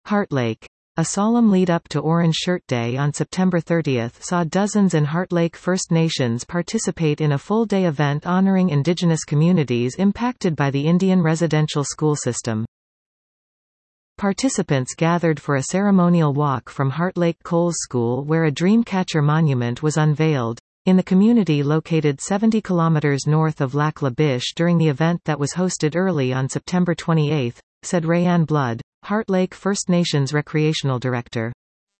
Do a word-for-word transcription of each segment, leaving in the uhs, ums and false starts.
Heartlake. A solemn lead-up to Orange Shirt Day on September thirtieth saw dozens in Heartlake First Nations participate in a full-day event honoring Indigenous communities impacted by the Indian residential school system. Participants gathered for a ceremonial walk from Heartlake Coles School where a Dreamcatcher monument was unveiled, in the community located seventy kilometers north of Lac La Biche during the event that was hosted early on September twenty-eighth, said Rayanne Blood, Heartlake First Nations Recreational Director.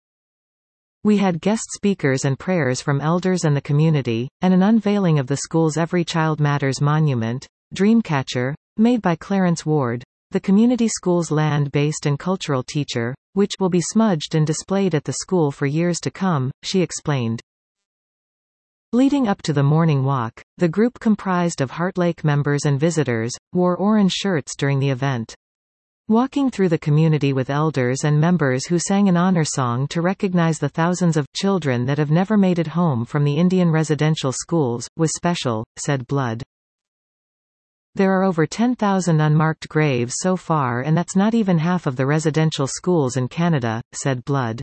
We had guest speakers and prayers from elders and the community, and an unveiling of the school's Every Child Matters monument, Dreamcatcher, made by Clarence Ward, the community school's land-based and cultural teacher, which will be smudged and displayed at the school for years to come, she explained. Leading up to the morning walk, the group comprised of Heartlake members and visitors, wore orange shirts during the event. Walking through the community with elders and members who sang an honor song to recognize the thousands of children that have never made it home from the Indian residential schools, was special, said Blood. There are over ten thousand unmarked graves so far, and that's not even half of the residential schools in Canada, said Blood.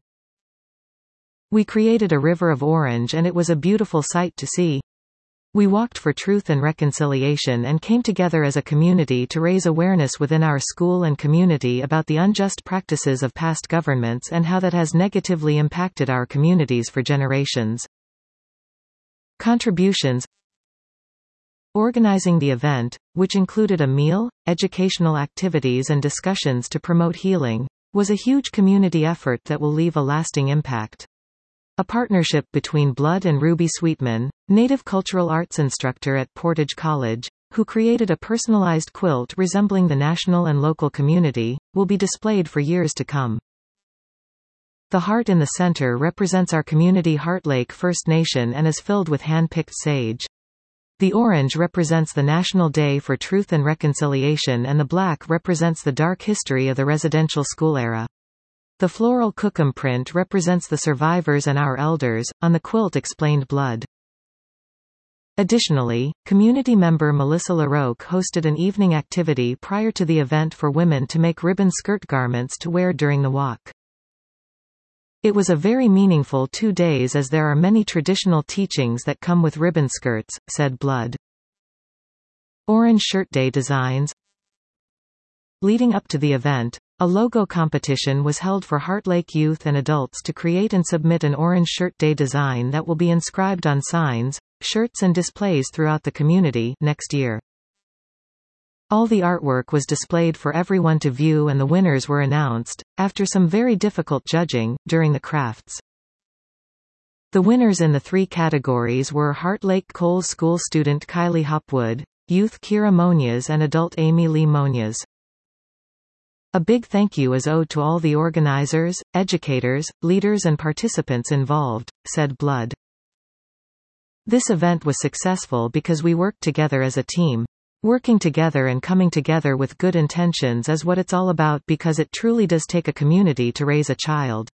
We created a river of orange and it was a beautiful sight to see. We walked for truth and reconciliation and came together as a community to raise awareness within our school and community about the unjust practices of past governments and how that has negatively impacted our communities for generations. Contributions. Organizing the event, which included a meal, educational activities and discussions to promote healing, was a huge community effort that will leave a lasting impact. A partnership between Blood and Ruby Sweetman, native cultural arts instructor at Portage College, who created a personalized quilt resembling the national and local community, will be displayed for years to come. The heart in the center represents our community Heartlake First Nation and is filled with hand-picked sage. The orange represents the National Day for Truth and Reconciliation and the black represents the dark history of the residential school era. The floral Kukum print represents the survivors and our elders, on the quilt explained Blood. Additionally, community member Melissa LaRoque hosted an evening activity prior to the event for women to make ribbon skirt garments to wear during the walk. It was a very meaningful two days as there are many traditional teachings that come with ribbon skirts, said Blood. Orange Shirt Day designs. Leading up to the event, a logo competition was held for Heartlake youth and adults to create and submit an Orange Shirt Day design that will be inscribed on signs, shirts and displays throughout the community next year. All the artwork was displayed for everyone to view and the winners were announced, after some very difficult judging, during the crafts. The winners in the three categories were Heartlake Coles School student Kylie Hopwood, youth Kira Monias and adult Amy Lee Monias. A big thank you is owed to all the organizers, educators, leaders and participants involved, said Blood. This event was successful because we worked together as a team. Working together and coming together with good intentions is what it's all about because it truly does take a community to raise a child.